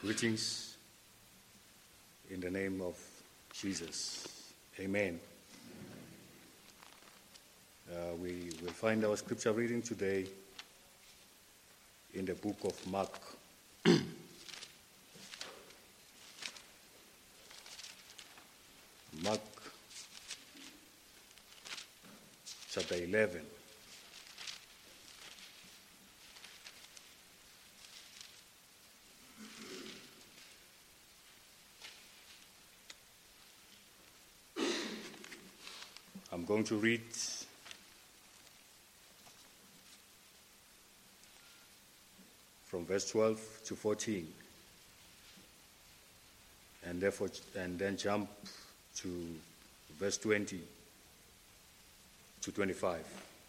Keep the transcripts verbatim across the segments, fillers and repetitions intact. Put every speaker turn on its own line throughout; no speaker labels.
Greetings in the name of Jesus. Amen. Uh, we will find our scripture reading today in the book of Mark. Mark chapter eleven. I'm going to read from verse twelve to fourteen, and therefore, and then jump to verse twenty to twenty-five.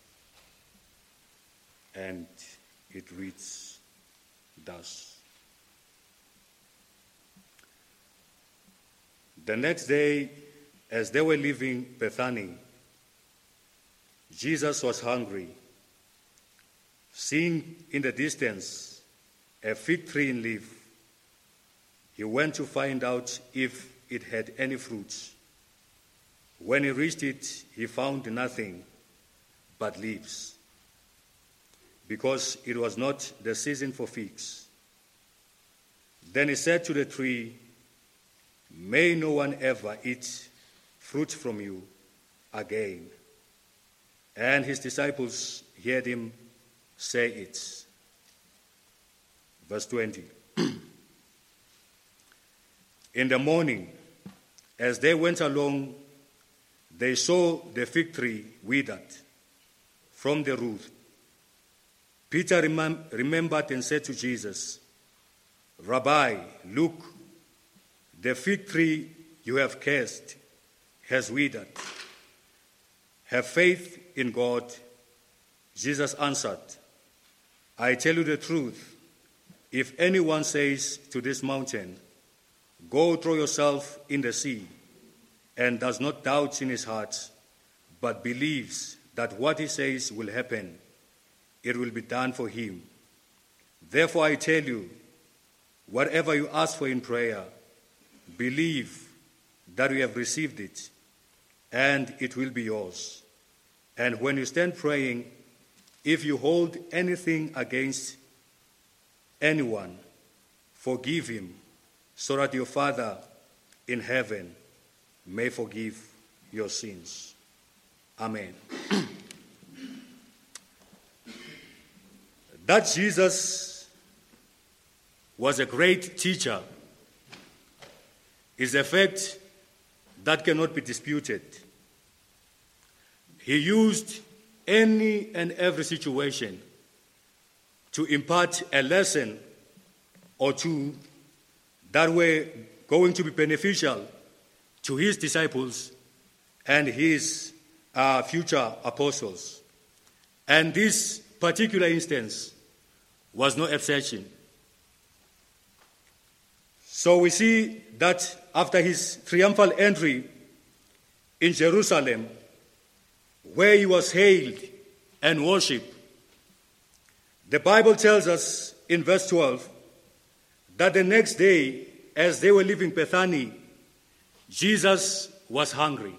And it reads thus. The next day, as they were leaving Bethany, Jesus was hungry. Seeing in the distance a fig tree in leaf, he went to find out if it had any fruits. When he reached it, he found nothing but leaves, because it was not the season for figs. Then he said to the tree, "May no one ever eat fruit from you again." And his disciples heard him say it. Verse twenty. In the morning, as they went along, they saw the fig tree withered from the root. Peter remem- remembered and said to Jesus, "Rabbi, look, the fig tree you have cursed has withered. Have faith in God." Jesus answered, "I tell you the truth. If anyone says to this mountain, 'Go throw yourself in the sea,' and does not doubt in his heart, but believes that what he says will happen, it will be done for him. Therefore I tell you, whatever you ask for in prayer, believe that you have received it, and it will be yours. And when you stand praying, if you hold anything against anyone, forgive him, so that your Father in heaven may forgive your sins." Amen. That Jesus was a great teacher is a fact that cannot be disputed. He used any and every situation to impart a lesson or two that were going to be beneficial to his disciples and his uh, future apostles. And this particular instance was no exception. So we see that after his triumphal entry in Jerusalem, where he was hailed and worshipped, the Bible tells us in verse twelve that the next day, as they were leaving Bethany, Jesus was hungry.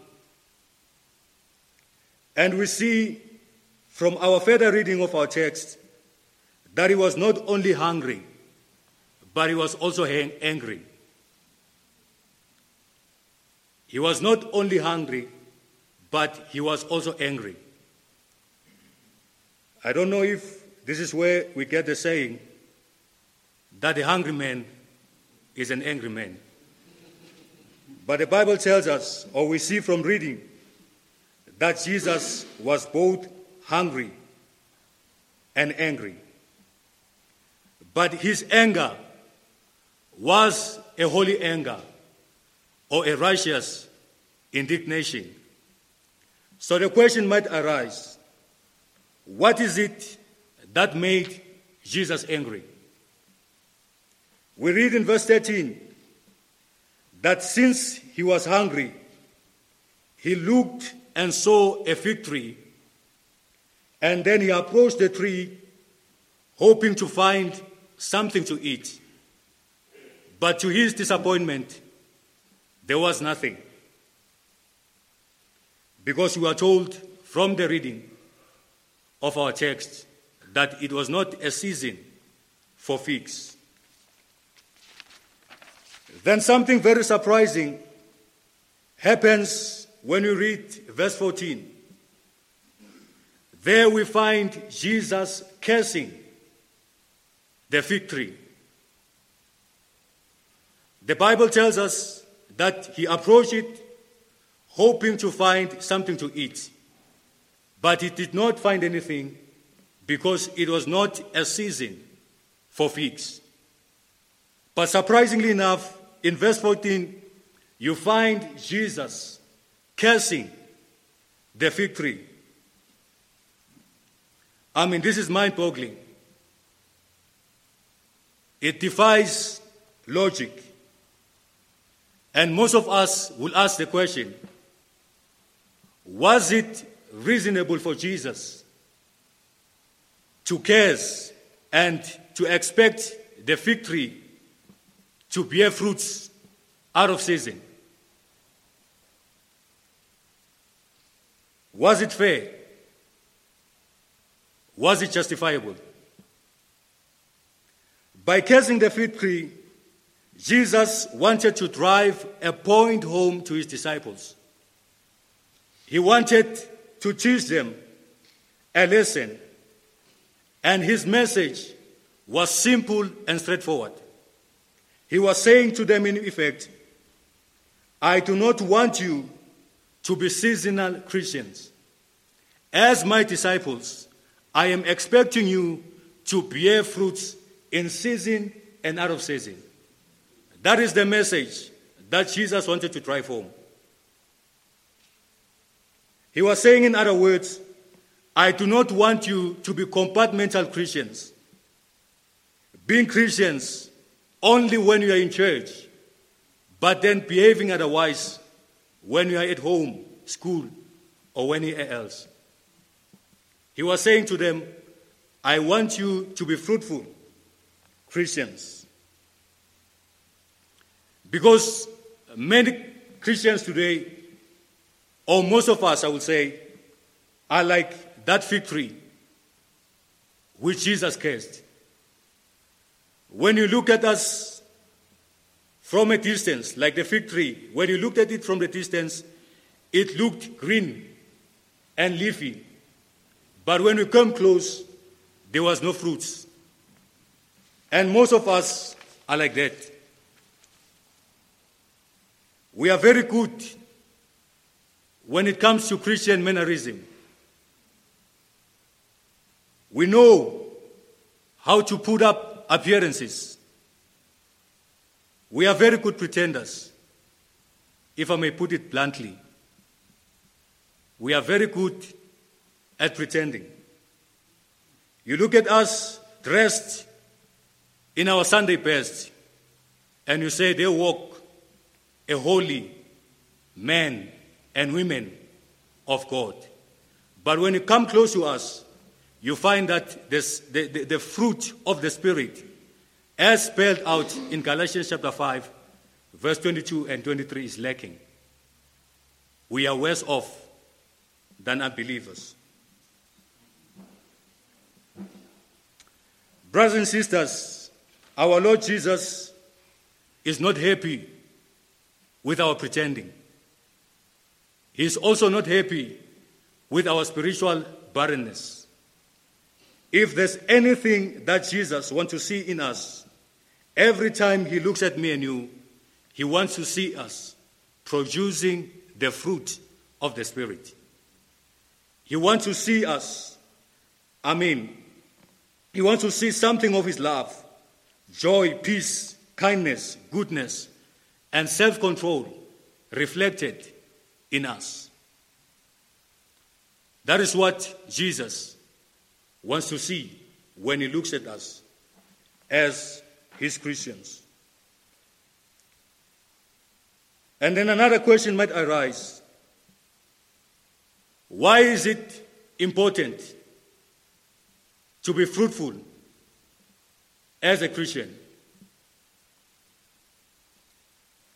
And we see from our further reading of our text that he was not only hungry, but he was also angry. He was not only hungry, but he was also angry. I don't know if this is where we get the saying that a hungry man is an angry man. But the Bible tells us, or we see from reading, that Jesus was both hungry and angry. But his anger was a holy anger or a righteous indignation. So the question might arise, what is it that made Jesus angry? We read in verse thirteen that since he was hungry, he looked and saw a fig tree, and then he approached the tree hoping to find something to eat. But to his disappointment, there was nothing. Because we are told from the reading of our text that it was not a season for figs. Then something very surprising happens when you read verse fourteen. There we find Jesus cursing the fig tree. The Bible tells us that he approached it hoping to find something to eat, but he did not find anything because it was not a season for figs. But surprisingly enough, in verse fourteen, you find Jesus cursing the fig tree. I mean, this is mind-boggling. It defies logic. And most of us will ask the question, was it reasonable for Jesus to curse and to expect the fig tree to bear fruits out of season? Was it fair? Was it justifiable? By cursing the fig tree, Jesus wanted to drive a point home to his disciples. He wanted to teach them a lesson, and his message was simple and straightforward. He was saying to them in effect, I do not want you to be seasonal Christians. As my disciples, I am expecting you to bear fruits in season and out of season. That is the message that Jesus wanted to drive home. He was saying, in other words, I do not want you to be compartmental Christians, being Christians only when you are in church, but then behaving otherwise when you are at home, school, or anywhere else. He was saying to them, I want you to be fruitful Christians. Because many Christians today, or most of us, I would say, are like that fig tree which Jesus cursed. When you look at us from a distance, like the fig tree, when you looked at it from the distance, it looked green and leafy. But when we come close, there was no fruits. And most of us are like that. We are very good when it comes to Christian mannerism. We know how to put up appearances. We are very good pretenders, if I may put it bluntly. We are very good at pretending. You look at us dressed in our Sunday best, and you say they walk a holy man and women of God. But when you come close to us, you find that this, the, the, the fruit of the Spirit, as spelled out in Galatians chapter five, verse twenty-two and twenty-three, is lacking. We are worse off than unbelievers. Brothers and sisters, our Lord Jesus is not happy with our pretending. He is also not happy with our spiritual barrenness. If there's anything that Jesus wants to see in us, every time he looks at me and you, he wants to see us producing the fruit of the Spirit. He wants to see us, I mean, he wants to see something of his love, joy, peace, kindness, goodness, and self-control reflected in us. That is what Jesus wants to see when he looks at us as his Christians. And then another question might arise. Why is it important to be fruitful as a Christian?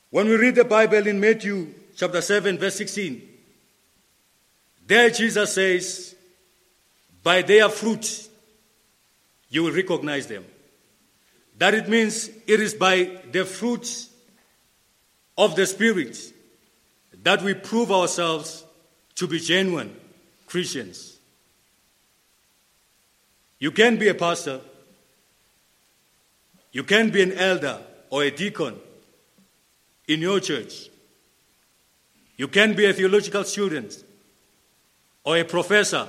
When we read the Bible in Matthew chapter seven, verse sixteen, there Jesus says, by their fruit you will recognize them. That it means it is by the fruit of the Spirit that we prove ourselves to be genuine Christians. You can be a pastor, you can be an elder or a deacon in your church. You can be a theological student or a professor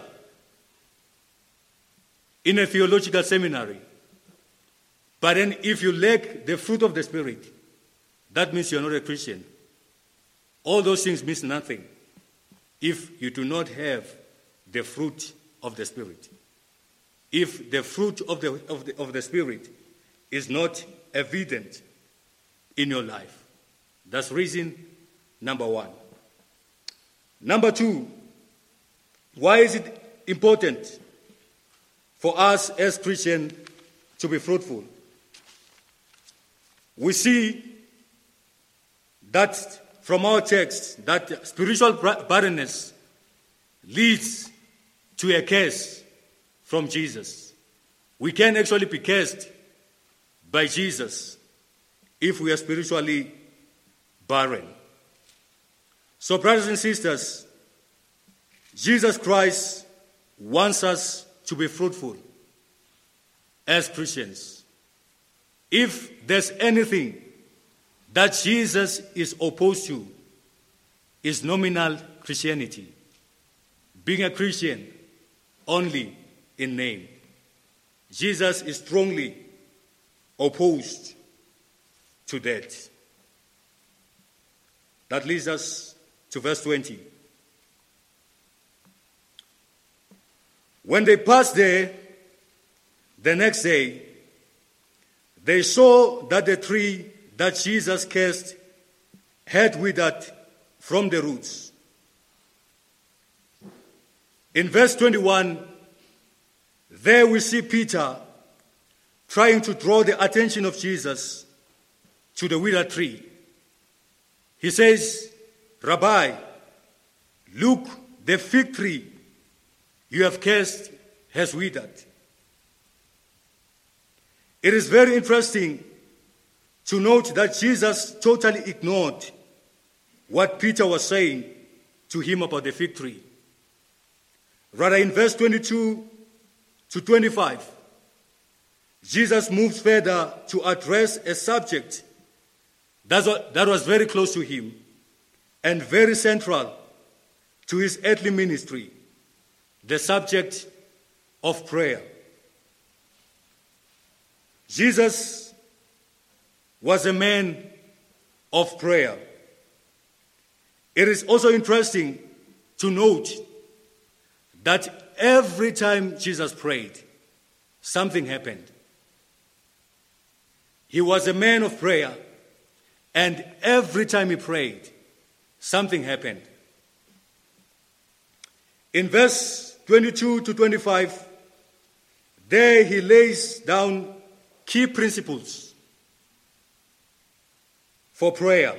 in a theological seminary. But then if you lack the fruit of the Spirit, that means you're not a Christian. All those things mean nothing if you do not have the fruit of the Spirit. If the fruit of the, of the, of the Spirit is not evident in your life. That's reason number one. Number two, why is it important for us as Christians to be fruitful? We see that from our text that spiritual barrenness leads to a curse from Jesus. We can actually be cursed by Jesus if we are spiritually barren. So, brothers and sisters, Jesus Christ wants us to be fruitful as Christians. If there's anything that Jesus is opposed to, is nominal Christianity, being a Christian only in name. Jesus is strongly opposed to that. That leads us to verse twenty. When they passed there, the next day, they saw that the tree that Jesus cursed had withered from the roots. In verse twenty-one, there we see Peter trying to draw the attention of Jesus to the withered tree. He says, Rabbi, look, the fig tree you have cursed has withered. It is very interesting to note that Jesus totally ignored what Peter was saying to him about the fig tree. Rather, in verse twenty-two to twenty-five, Jesus moves further to address a subject that was very close to him and very central to his earthly ministry, the subject of prayer. Jesus was a man of prayer. It is also interesting to note that every time Jesus prayed, something happened. He was a man of prayer, and every time he prayed, something happened. In verse twenty-two to twenty-five, there he lays down key principles for prayer.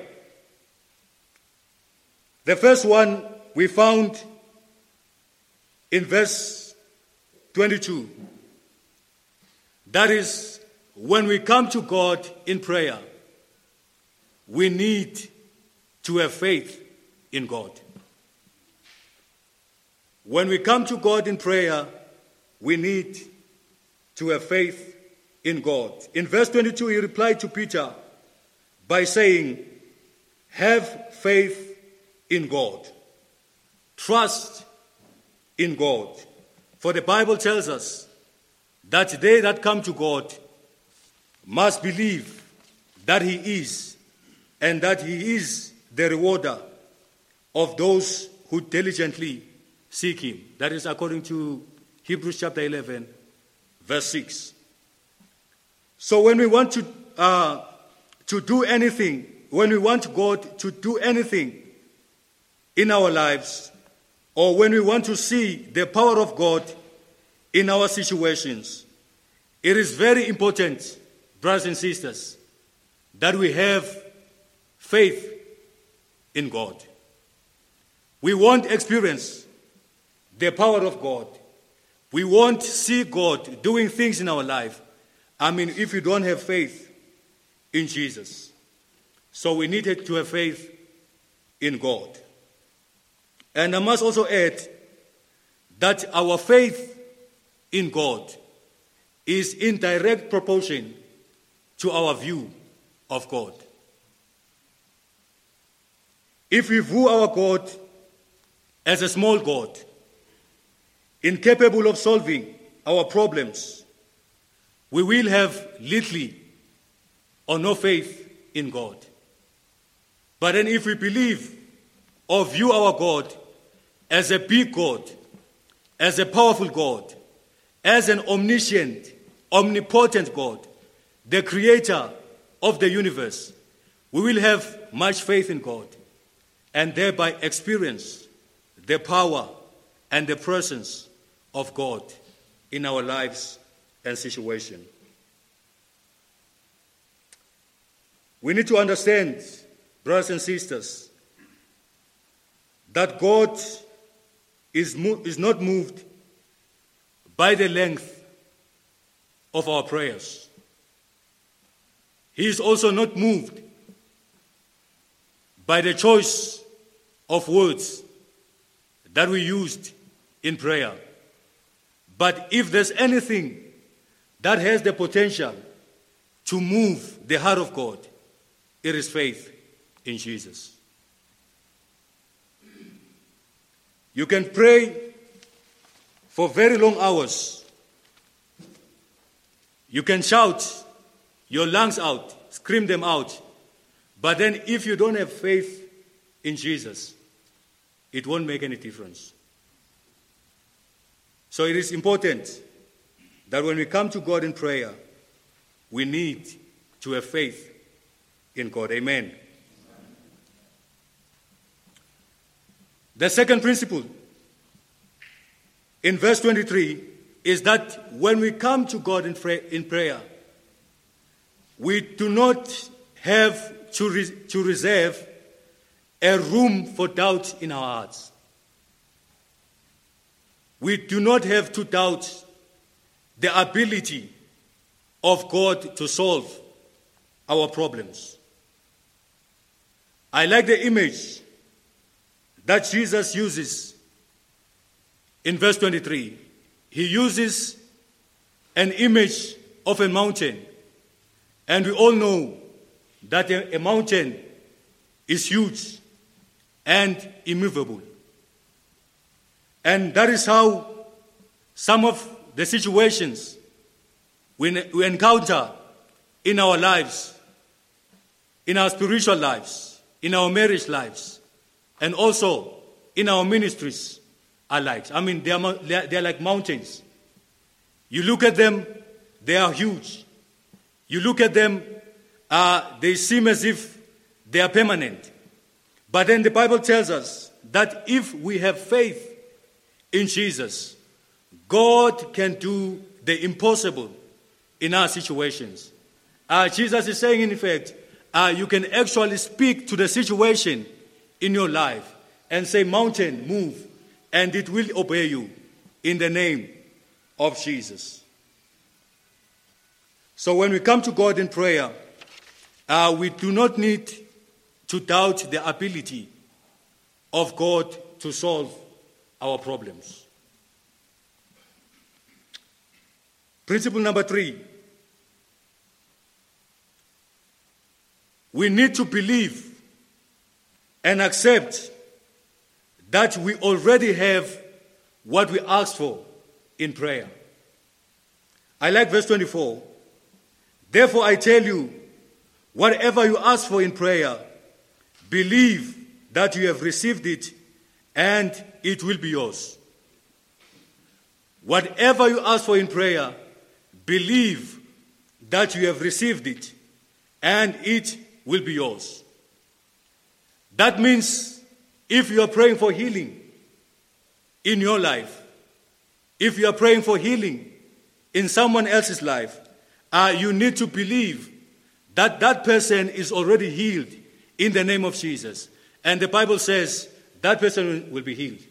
The first one we found in verse twenty-two. That is, when we come to God in prayer, we need to have faith in God. When we come to God in prayer, we need to have faith in God. In verse twenty-two, he replied to Peter by saying, have faith in God. Trust in God. For the Bible tells us that they that come to God must believe that he is, and that he is the rewarder of those who diligently seek him. That is according to Hebrews chapter eleven, verse six. So when we want to uh, to do anything, when we want God to do anything in our lives, or when we want to see the power of God in our situations, it is very important, brothers and sisters, that we have faith in God. We won't experience the power of God. We won't see God doing things in our life, I mean, if you don't have faith in Jesus. So we needed to have faith in God. And I must also add that our faith in God is in direct proportion to our view of God. If we view our God as a small God, incapable of solving our problems, we will have little or no faith in God. But then if we believe or view our God as a big God, as a powerful God, as an omniscient, omnipotent God, the creator of the universe, we will have much faith in God and thereby experience the power and the presence of God in our lives and situation. We need to understand, brothers and sisters, that God is, mo- is not moved by the length of our prayers. He is also not moved by the choice of words that we used in prayer. But if there's anything that has the potential to move the heart of God, it is faith in Jesus. You can pray for very long hours. You can shout your lungs out, scream them out. But then if you don't have faith in Jesus, it won't make any difference. So it is important that when we come to God in prayer, we need to have faith in God. Amen. The second principle in verse twenty-three is that when we come to God in, fra- in prayer, we do not have to, re- to reserve a room for doubt in our hearts. We do not have to doubt the ability of God to solve our problems. I like the image that Jesus uses in verse twenty-three. He uses an image of a mountain. And we all know that a, a mountain is huge and immovable. And that is how some of the situations we, we encounter in our lives, in our spiritual lives, in our marriage lives, and also in our ministries are like. I mean, they are, they are like mountains. You look at them, they are huge. You look at them, uh, they seem as if they are permanent. But then the Bible tells us that if we have faith in Jesus, God can do the impossible in our situations. Uh, Jesus is saying, in effect, uh, you can actually speak to the situation in your life and say, mountain, move, and it will obey you in the name of Jesus. So when we come to God in prayer, uh, we do not need to doubt the ability of God to solve our problems. Principle number three. We need to believe and accept that we already have what we ask for in prayer. I like verse twenty-four. Therefore I tell you, whatever you ask for in prayer, believe that you have received it and it will be yours. Whatever you ask for in prayer, believe that you have received it and it will be yours. That means if you are praying for healing in your life, if you are praying for healing in someone else's life, uh, you need to believe that that person is already healed in the name of Jesus. And the Bible says that person will be healed.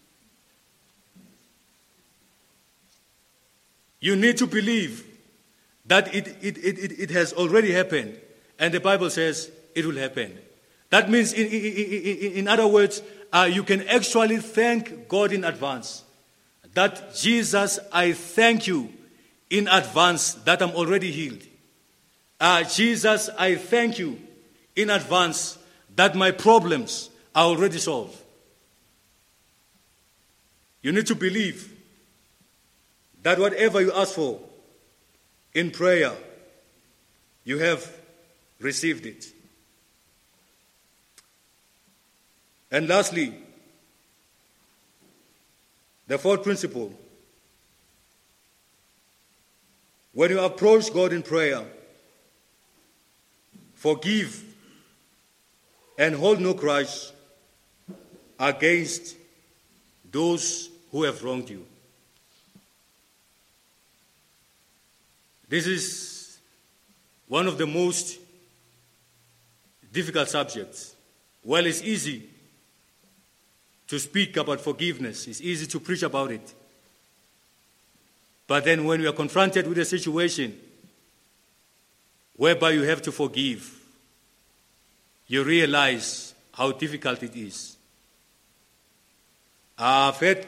You need to believe that it, it, it, it has already happened. And the Bible says it will happen. That means, in, in, in, in other words, uh, you can actually thank God in advance. That Jesus, I thank you in advance that I'm already healed. Uh, Jesus, I thank you in advance that my problems are already solved. You need to believe that whatever you ask for in prayer, you have received it. And lastly, the fourth principle, when you approach God in prayer, forgive and hold no grudge against those who have wronged you. This is one of the most difficult subjects. Well, it's easy to speak about forgiveness. It's easy to preach about it. But then when we are confronted with a situation whereby you have to forgive, you realize how difficult it is. I've heard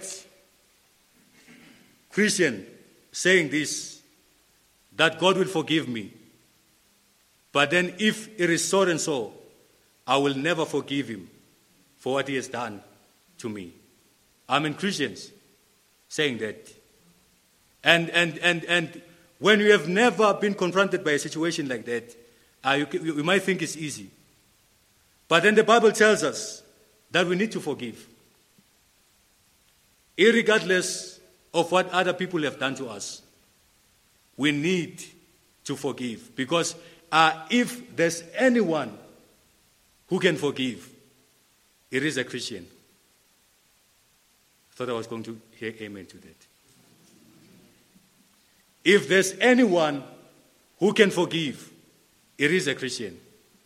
Christians saying this, that God will forgive me. But then if it is so and so, I will never forgive him for what he has done to me. I mean, Christians saying that. And and and and when you have never been confronted by a situation like that, uh, you, you might think it's easy. But then the Bible tells us that we need to forgive, irregardless of what other people have done to us. We need to forgive, because uh, if there's anyone who can forgive, it is a Christian. I thought I was going to hear amen to that. If there's anyone who can forgive, it is a Christian.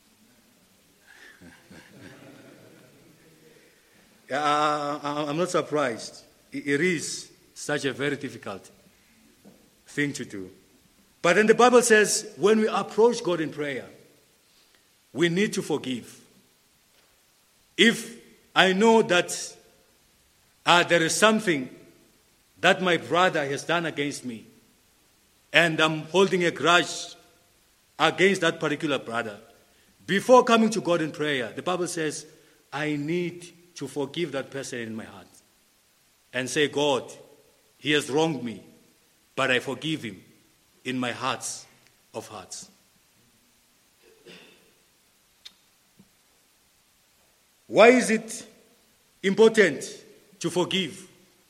uh, I'm not surprised. It is such a very difficult thing to do. But then the Bible says when we approach God in prayer, we need to forgive. If I know that uh, there is something that my brother has done against me, and I'm holding a grudge against that particular brother, before coming to God in prayer, the Bible says, I need to forgive that person in my heart. And say, God, he has wronged me, but I forgive him in my heart of hearts. Why is it important to forgive?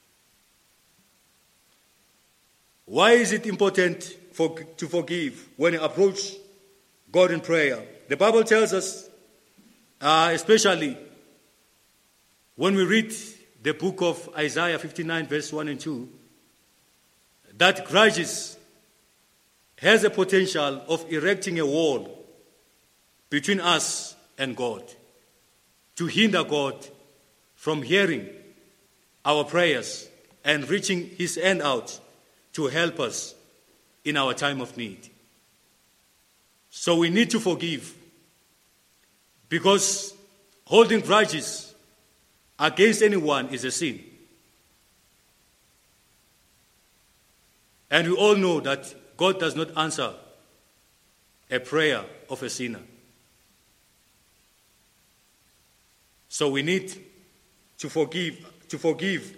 Why is it important for, to forgive when you approach God in prayer? The Bible tells us, uh, especially when we read the book of Isaiah fifty-nine, verse one and two, that grudges has a potential of erecting a wall between us and God, to hinder God from hearing our prayers and reaching his hand out to help us in our time of need. So we need to forgive, because holding grudges against anyone is a sin. And we all know that God does not answer a prayer of a sinner. So we need to forgive, to forgive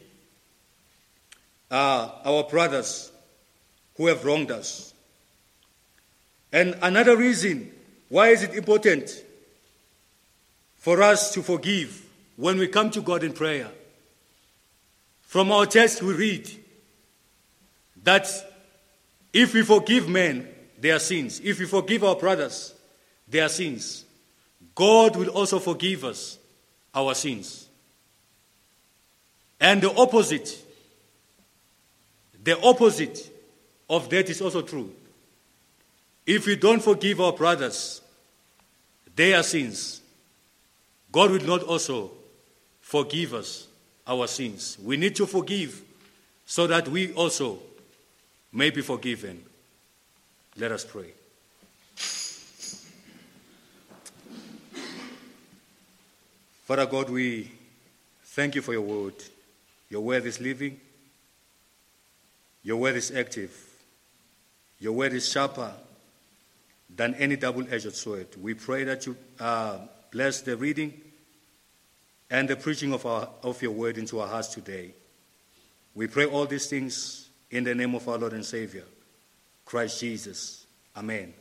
uh, our brothers who have wronged us. And another reason why is it important for us to forgive when we come to God in prayer. From our text we read that if we forgive men their sins, if we forgive our brothers their sins, God will also forgive us our sins. And the opposite, the opposite of that is also true. If we don't forgive our brothers their sins, God will not also forgive us our sins. We need to forgive so that we also may be forgiven. Let us pray. Father God, we thank you for your word. Your word is living. Your word is active. Your word is sharper than any double-edged sword. We pray that you uh, bless the reading and the preaching of, our, of your word into our hearts today. We pray all these things in the name of our Lord and Savior, Christ Jesus. Amen.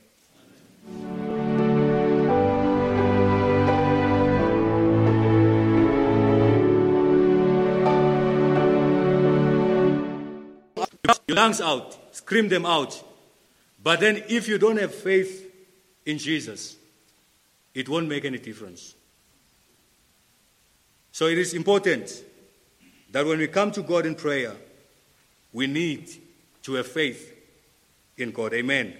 Your lungs out, scream them out. But then if you don't have faith in Jesus, it won't make any difference. So it is important that when we come to God in prayer, we need to have faith in God. Amen.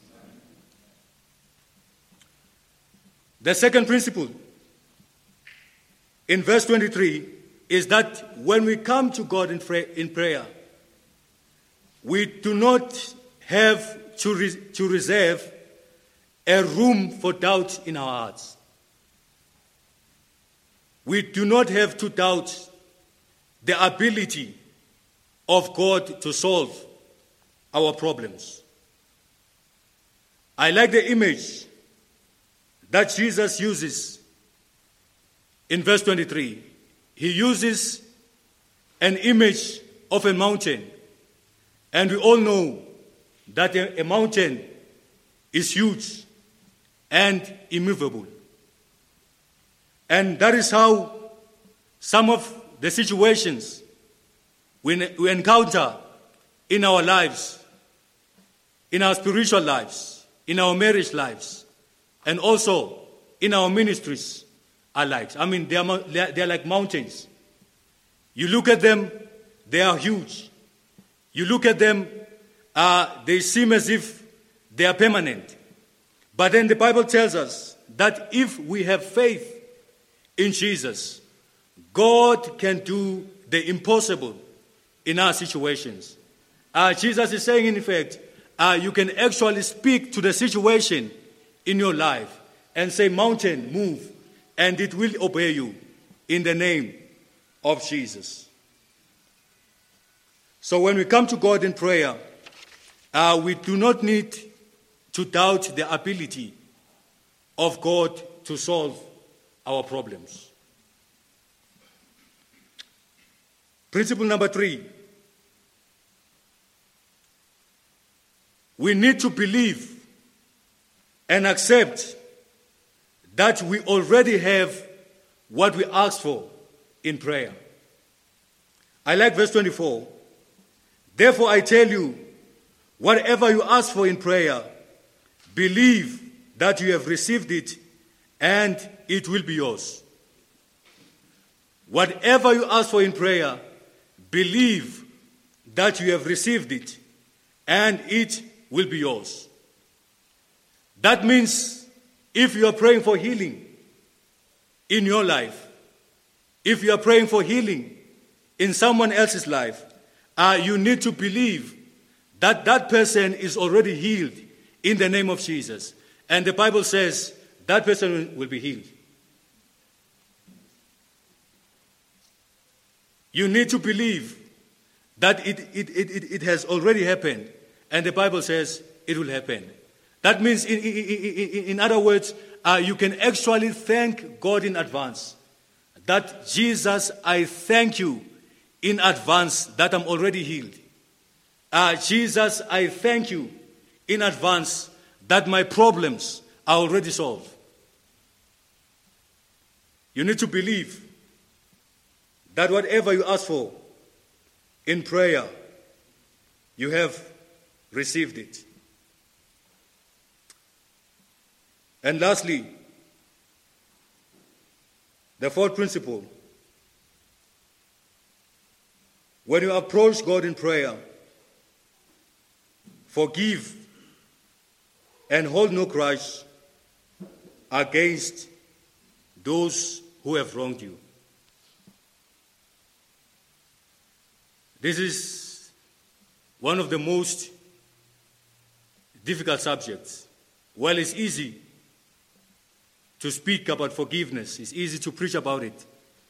The second principle in verse twenty-three is that when we come to God in, pray, in prayer, we do not have to, re, to reserve a room for doubt in our hearts. We do not have to doubt the ability of God to solve our problems. I like the image that Jesus uses in verse twenty-three. He uses an image of a mountain. And we all know that a, a mountain is huge and immovable. And that is how some of the situations we, we encounter in our lives, in our spiritual lives, in our marriage lives, and also in our ministries are like. I mean, they are, they are like mountains. You look at them, they are huge. You look at them, uh, they seem as if they are permanent. But then the Bible tells us that if we have faith in Jesus, God can do the impossible in our situations. Uh, Jesus is saying, in effect, uh, you can actually speak to the situation in your life and say, mountain, move, and it will obey you in the name of Jesus. So when we come to God in prayer, uh, we do not need to doubt the ability of God to solve our problems. Principle number three. We need to believe and accept that we already have what we ask for in prayer. I like verse twenty-four. Therefore I tell you, whatever you ask for in prayer, believe that you have received it and it will be yours. Whatever you ask for in prayer, believe that you have received it and it will be yours. That means if you are praying for healing in your life, if you are praying for healing in someone else's life, uh, you need to believe that that person is already healed in the name of Jesus. And the Bible says that person will be healed. You need to believe that it, it, it, it has already happened. And the Bible says it will happen. That means, in, in, in, in other words, uh, you can actually thank God in advance. That Jesus, I thank you in advance that I'm already healed. Uh, Jesus, I thank you in advance that my problems are already solved. You need to believe that whatever you ask for in prayer, you have received it. And lastly, the fourth principle. When you approach God in prayer, forgive and hold no grudge against those who have wronged you. This is one of the most difficult subjects. Well, it's easy to speak about forgiveness. It's easy to preach about it.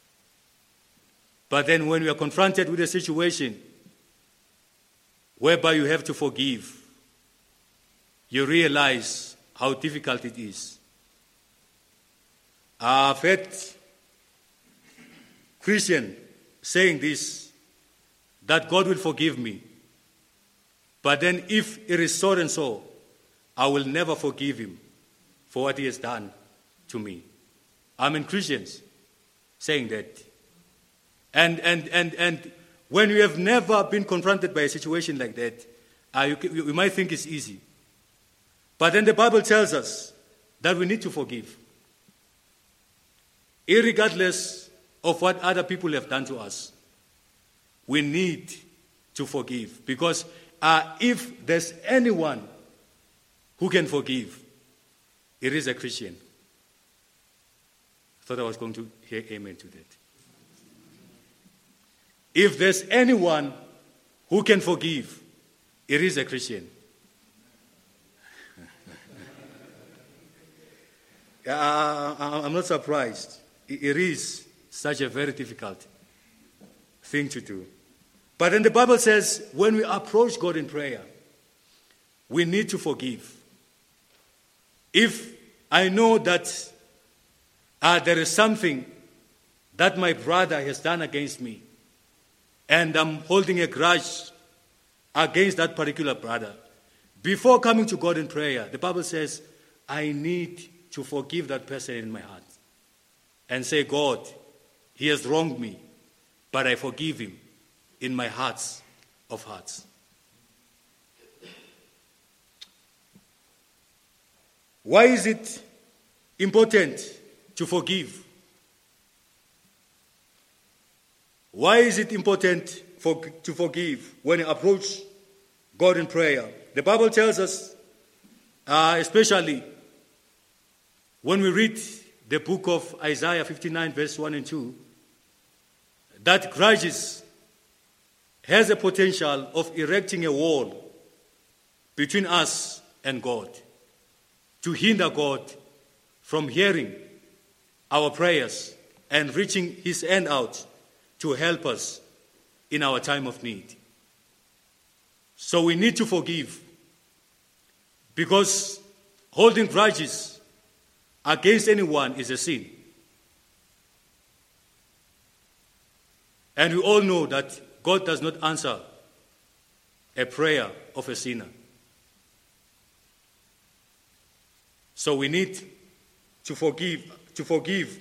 But then when you are confronted with a situation whereby you have to forgive, you realize how difficult it is. I've heard Christians saying this, that God will forgive me. But then if it is so and so, I will never forgive him for what he has done to me. I mean, Christians saying that. And and and and when you have never been confronted by a situation like that, uh, you, you might think it's easy. But then the Bible tells us that we need to forgive, irregardless of what other people have done to us. We need to forgive, because uh, if there's anyone who can forgive, it is a Christian. I thought I was going to hear amen to that. If there's anyone who can forgive, it is a Christian. uh, I'm not surprised. It is such a very difficult thing to do. But then the Bible says when we approach God in prayer, we need to forgive. If I know that uh, there is something that my brother has done against me, and I'm holding a grudge against that particular brother, before coming to God in prayer, the Bible says, I need to forgive that person in my heart. And say, God, he has wronged me, but I forgive him in my heart of hearts. Why is it important to forgive? Why is it important for, to forgive when you approach God in prayer? The Bible tells us, uh, especially when we read the book of Isaiah fifty-nine, verse one and two, that grudges has a potential of erecting a wall between us and God, to hinder God from hearing our prayers and reaching his hand out to help us in our time of need. So we need to forgive, because holding grudges against anyone is a sin. And we all know that God does not answer a prayer of a sinner. So we need to forgive, to forgive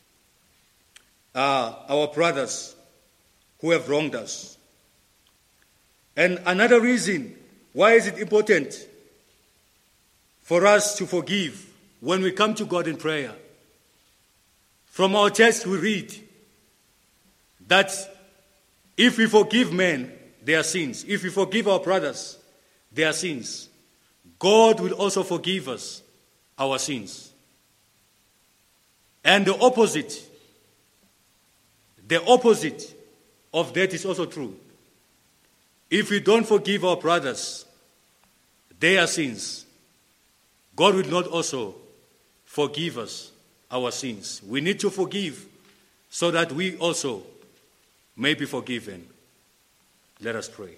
uh, our brothers who have wronged us. And another reason why is it important for us to forgive when we come to God in prayer. From our text we read that if we forgive men their sins, if we forgive our brothers their sins, God will also forgive us our sins. And the opposite, the opposite of that is also true. If we don't forgive our brothers their sins, God will not also forgive us our sins. We need to forgive so that we also may be forgiven. Let us pray.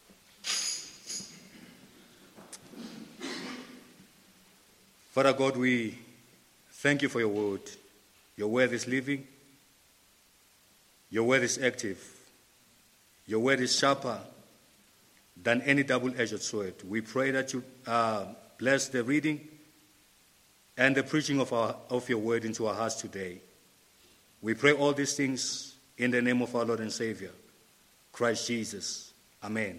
Father God, we thank you for your word. Your word is living. Your word is active. Your word is sharper than any double-edged sword. We pray that you uh, bless the reading and the preaching of, our, of your word into our hearts today. We pray all these things in the name of our Lord and Savior, Christ Jesus. Amen.